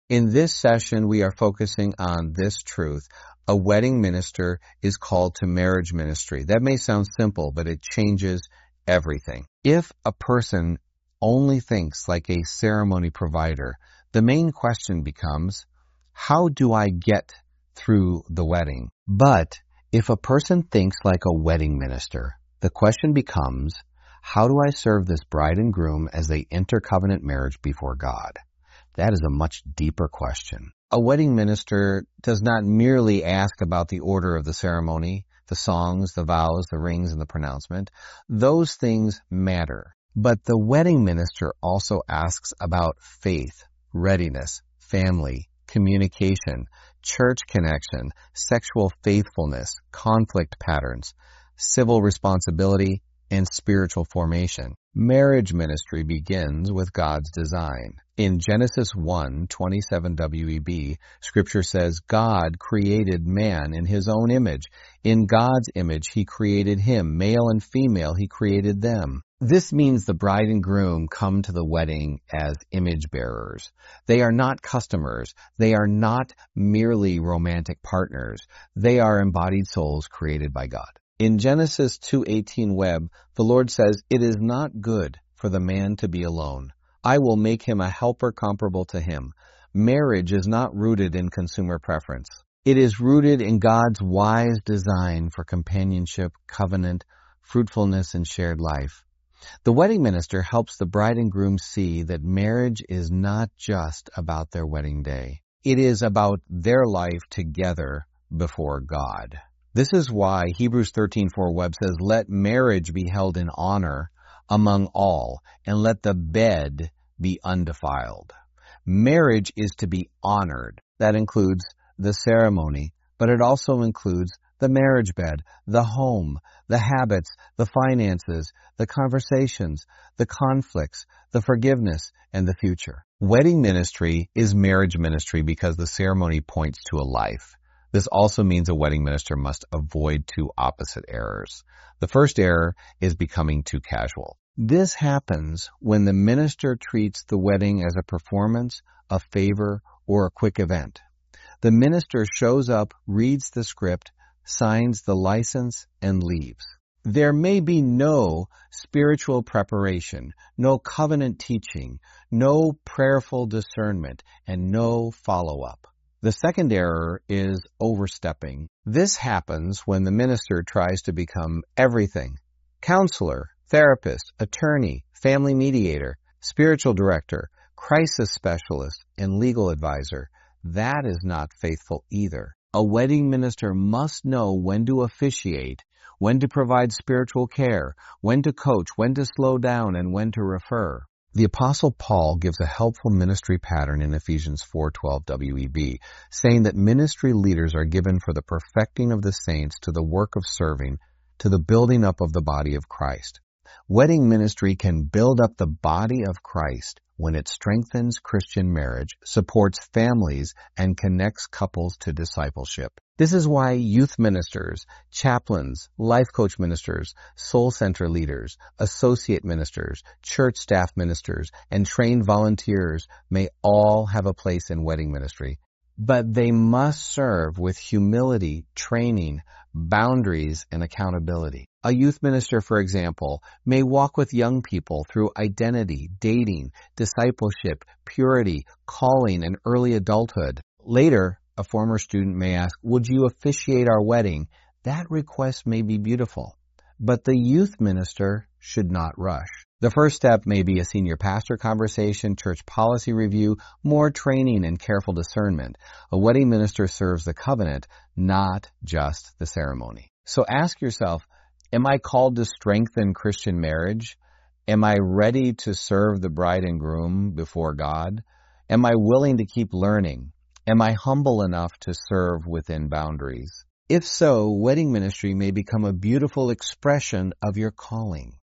In this session, we are focusing on this truth. A wedding minister is called to marriage ministry. That may sound simple, but it changes everything. If a person only thinks like a ceremony provider, the main question becomes, how do I get through the wedding? But if a person thinks like a wedding minister, the question becomes, how do I serve this bride and groom as they enter covenant marriage before God? That is a much deeper question. A wedding minister does not merely ask about the order of the ceremony, the songs, the vows, the rings, and the pronouncement. Those things matter. But the wedding minister also asks about faith, readiness, family, communication, church connection, sexual faithfulness, conflict patterns, civil responsibility, and spiritual formation. Marriage ministry begins with God's design. In Genesis 1:27 WEB, Scripture says, God created man in His own image. In God's image He created him. Male and female He created them. This means the bride and groom come to the wedding as image bearers. They are not customers. They are not merely romantic partners. They are embodied souls created by God. In Genesis 2:18 Web, the Lord says, it is not good for the man to be alone. I will make him a helper comparable to him. Marriage is not rooted in consumer preference. It is rooted in God's wise design for companionship, covenant, fruitfulness, and shared life. The wedding minister helps the bride and groom see that marriage is not just about their wedding day. It is about their life together before God. This is why Hebrews 13:4 Web says, let marriage be held in honor among all, and let the bed be undefiled. Marriage is to be honored. That includes the ceremony, but it also includes the marriage bed, the home, the habits, the finances, the conversations, the conflicts, the forgiveness, and the future. Wedding ministry is marriage ministry because the ceremony points to a life. This also means a wedding minister must avoid two opposite errors. The first error is becoming too casual. This happens when the minister treats the wedding as a performance, a favor, or a quick event. The minister shows up, reads the script, signs the license, and leaves. There may be no spiritual preparation, no covenant teaching, no prayerful discernment, and no follow-up. The second error is overstepping. This happens when the minister tries to become everything: counselor, therapist, attorney, family mediator, spiritual director, crisis specialist, and legal advisor. That is not faithful either. A wedding minister must know when to officiate, when to provide spiritual care, when to coach, when to slow down, and when to refer. The Apostle Paul gives a helpful ministry pattern in Ephesians 4:12 WEB, saying that ministry leaders are given for the perfecting of the saints to the work of serving, to the building up of the body of Christ. Wedding ministry can build up the body of Christ when it strengthens Christian marriage, supports families, and connects couples to discipleship. This is why youth ministers, chaplains, life coach ministers, soul center leaders, associate ministers, church staff ministers, and trained volunteers may all have a place in wedding ministry. But they must serve with humility, training, boundaries, and accountability. A youth minister, for example, may walk with young people through identity, dating, discipleship, purity, calling, and early adulthood. Later, a former student may ask, would you officiate our wedding? That request may be beautiful, but the youth minister should not rush. The first step may be a senior pastor conversation, church policy review, more training, and careful discernment. A wedding minister serves the covenant, not just the ceremony. So ask yourself, am I called to strengthen Christian marriage? Am I ready to serve the bride and groom before God? Am I willing to keep learning? Am I humble enough to serve within boundaries? If so, wedding ministry may become a beautiful expression of your calling.